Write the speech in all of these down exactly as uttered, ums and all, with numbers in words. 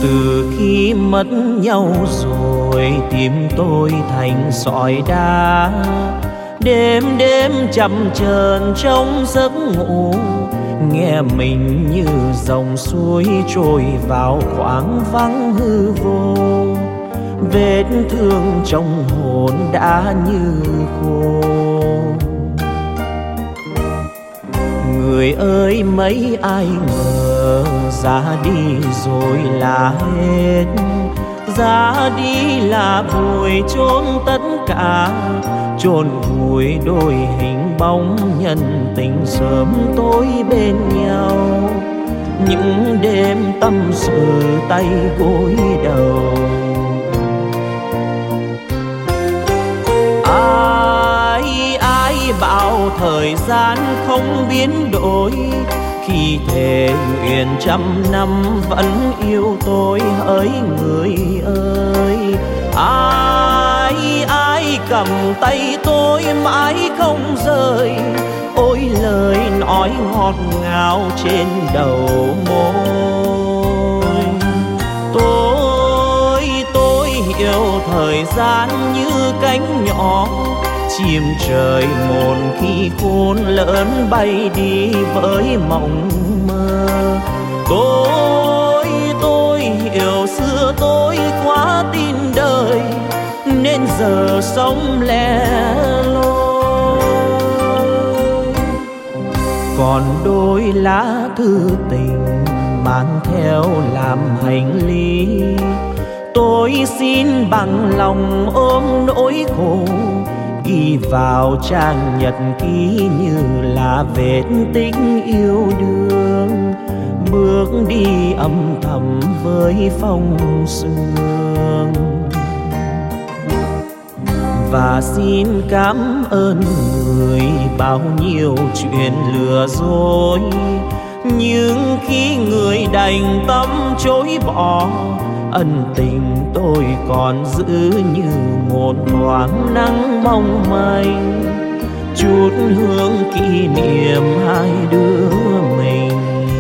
Từ khi mất nhau rồi tim tôi thành sỏi đá, đêm đêm chậm chờn trong giấc ngủ, nghe mình như dòng suối trôi vào khoảng vắng hư vô. Vết thương trong hồn đã như khô. Người ơi mấy ai ngờ ra đi rồi là hết, ra đi là vùi chôn tất cả, chôn vùi đôi hình bóng nhân tình sớm tối bên nhau. Những đêm tâm sự tay gối đầu, ai ai bảo thời gian không biến đổi, khi thề nguyện trăm năm vẫn yêu tôi hỡi người ơi. Ai ai cầm tay tôi mãi không rời, ôi lời nói ngọt ngào trên đầu môi. Tôi tôi hiểu thời gian như cánh nhỏ, chim trời một khi khôn lớn bay đi với mộng mơ. Tôi tôi hiểu xưa tôi quá tin đời, nên giờ sống lẻ loi. Còn đôi lá thư tình mang theo làm hành lý, tôi xin bằng lòng ôm nỗi khổ, ghi vào trang nhật ký như là vết tích yêu đương, bước đi âm thầm với phong sương. Và xin cảm ơn người bao nhiêu chuyện lừa dối, nhưng khi người đành tâm chối bỏ, ân tình tôi còn giữ như một thoáng nắng mong manh, chút hương kỷ niệm hai đứa mình.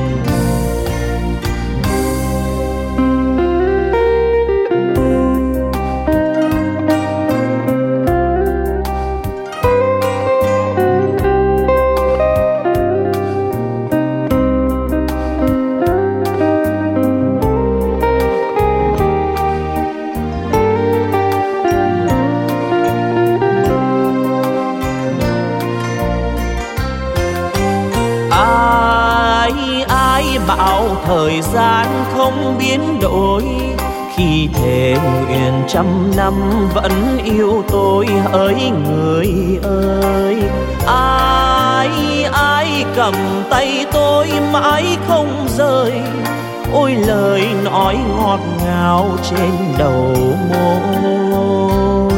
Bảo thời gian không biến đổi, khi thề nguyện trăm năm vẫn yêu tôi hỡi người ơi. Ai ai cầm tay tôi mãi không rời, ôi lời nói ngọt ngào trên đầu môi.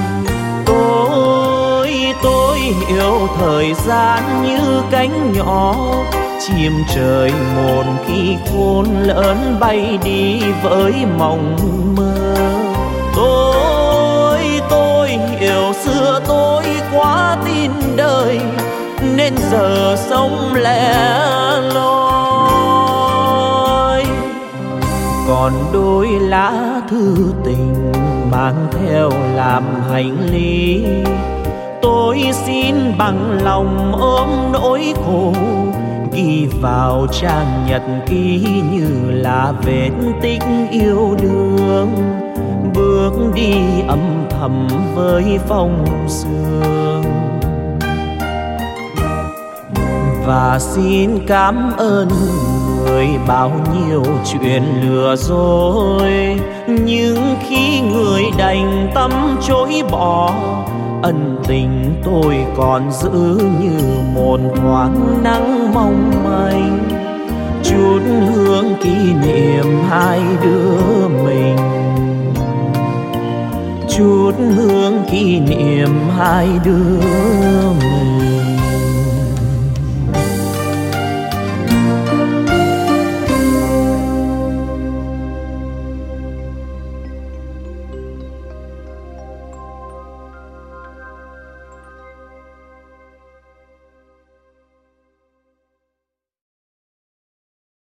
Tôi tôi hiểu thời gian như cánh nhỏ, chim trời một khi khôn lớn bay đi với mộng mơ. Tôi tôi hiểu xưa tôi quá tin đời, nên giờ sống lẻ loi. Còn đôi lá thư tình mang theo làm hành lý, tôi xin bằng lòng ôm nỗi khổ, ghi vào trang nhật ký như là vết tích yêu đương, bước đi âm thầm với phong sương. Và xin cảm ơn người bao nhiêu chuyện lừa dối, nhưng khi người đành tâm chối bỏ, ân tình tôi còn giữ như một thoáng nắng mong manh, chút hương kỷ niệm hai đứa mình, chút hương kỷ niệm hai đứa mình.